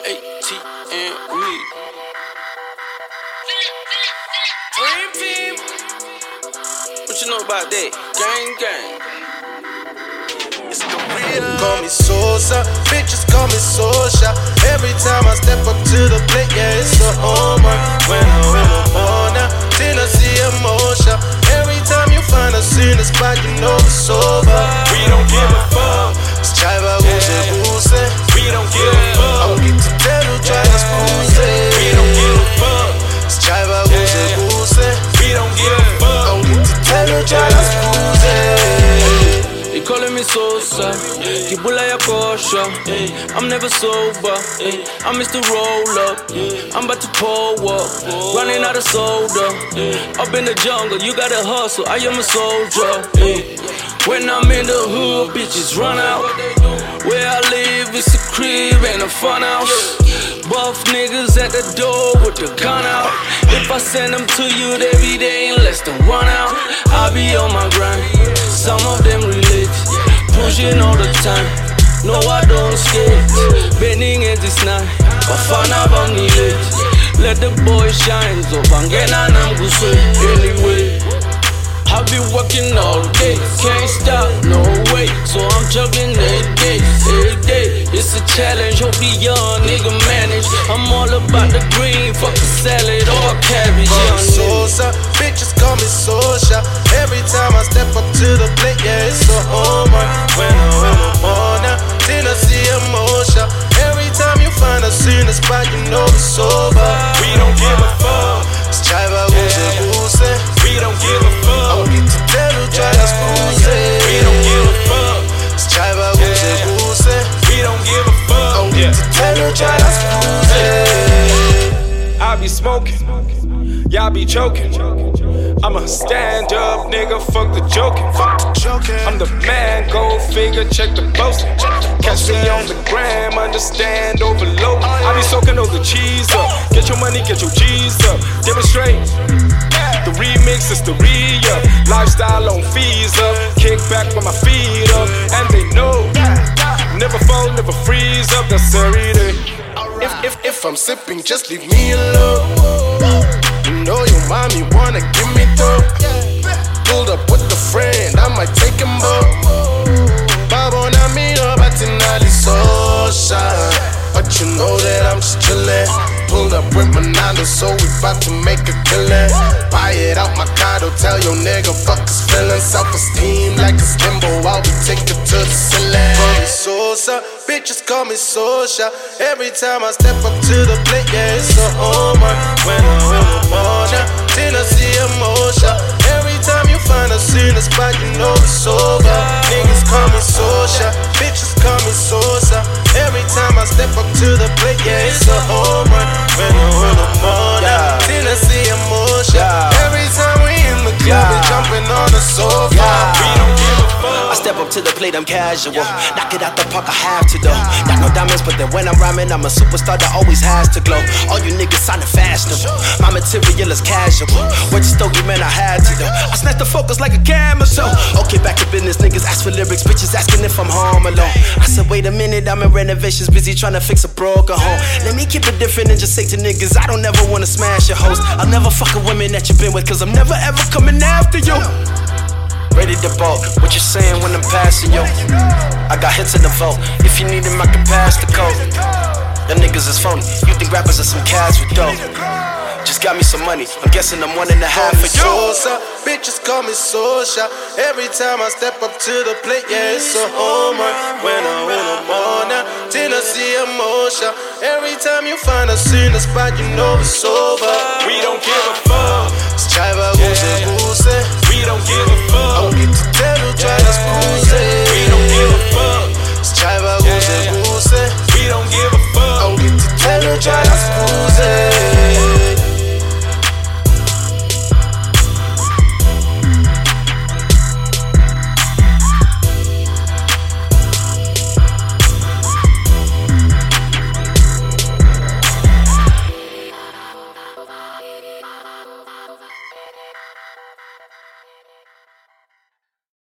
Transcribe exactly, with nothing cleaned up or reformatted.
A T and we. Dream team. What you know about that? Gang, gang. It's the real. Call me Sosa, bitches call me Sosa. Every time I step up to the plate, yeah, it's a home run. When I win a corner, then I see emotion. Every time you find us in the spot, you know it's over. We don't give a fuck. It's Chiva, Gucci, Gucci. We don't give a fuck. I don't get to tell you, try to squeeze it. We don't give a fuck. It's Chiva, Gucci, Gucci. We don't give a fuck. I don't get to tell you, try to squeeze it. They calling me Sosa, Kibula ya kosha. I'm never sober, I'm Mister Roll Up. I'm about to pull up, running out of soda. Up in the jungle, you gotta hustle, I am a soldier. When I'm in the hood, bitches run out. Where I live, it's a crib and a fun house. Buff niggas at the door with the gun out. If I send them to you, they be there in less than one hour. I be on my grind, some of them relate. Pushing all the time, no I don't skate. Bending at this night, bafana bangile. Let the boy shine, so bangena namguswe. Anyway, I be working all day, can't stop, no way. So I'm juggling every day, every day. It's a challenge, hope the young nigga manage. I'm all about the green, fuck the salad or cabbage. Call me Sosa, bitches call me Sosa. Every time I step up to the plate, yeah, it's a home run. When I win a corner, then I see emotion. Every time you find us in the spot, you know it's over. We don't give a fuck. It's Chiva, Gucci, Gucci. We don't give a fuck. I don't get to tell you, try to squeeze it. We don't give a fuck. It's Chiva, Gucci, Gucci. We don't give a fuck. I don't get to tell you, try to squeeze it. I be smoking, y'all be joking. I'm a stand up nigga, fuck the joking. Fuck the joking. I'm the man, go figure, check the posting. Catch me on the gram, understand, overload. I be soaking all the cheese up. Get your money, get your G's up. Demonstrate. The remix is the re-up. Lifestyle on fees up. Kick back with my feet up. And they know, never fall, never freeze up. That's every day. If, if, if I'm sipping, just leave me alone. You know your mommy wanna give me dope. Pulled up with a friend, I might take him both. Babo na mino batinali social. But you know that I'm just chillin'. Pulled up with Manando, so we bout to make a killin'. Buy it out my condo, tell your nigga fuck his feelings. Self-esteem like a skimbo, I'll be take it to the ceiling. Call me Sosa, bitches call me Sosa. Every time I step up to the plate, yeah, it's a home run. When I win a corner, then I see emotion. Every time you find us in the spot, you know it's over. Niggas call me Sosa, bitches call me Sosa. Every time I step up to the plate, yeah, it's a home run. When I win a corner, then I see emotion. Every time we in the club, we jumping on the sofa. We don't give a fuck. I step up to the plate, I'm casual. Knock it out the park, I have to though. Got no diamonds, but then when I'm rhyming, I'm a superstar that always has to glow. All you niggas sounding fashionable. My material is casual. Word to Stogie, man, I had to though. I snatch the focus like a camera show. Okay, back to business, niggas ask for lyrics, bitches asking if I'm home alone. I said, wait a minute, I'm in renovations, busy trying to fix a broken home. Let me keep it different and just say to niggas, I don't ever wanna smash your host. I'll never fuck a women that you've been with, cause I'm never ever coming after you. Ready to ball, what you saying when I'm passing you? I got hits in the vault, if you need them I can pass the code. Them niggas is phony, you think rappers are some cats with dope. Just got me some money, I'm guessing I'm one and a half for you. Sosa, bitches call me Sosa. Every time I step up to the plate, yeah, it's a home run. When I win a corner, then I see emotion. Every time you find us in the spot, you know it's over. We don't give a fuck. It's Chiva, Gucci, Gucci. We don't give a fuck.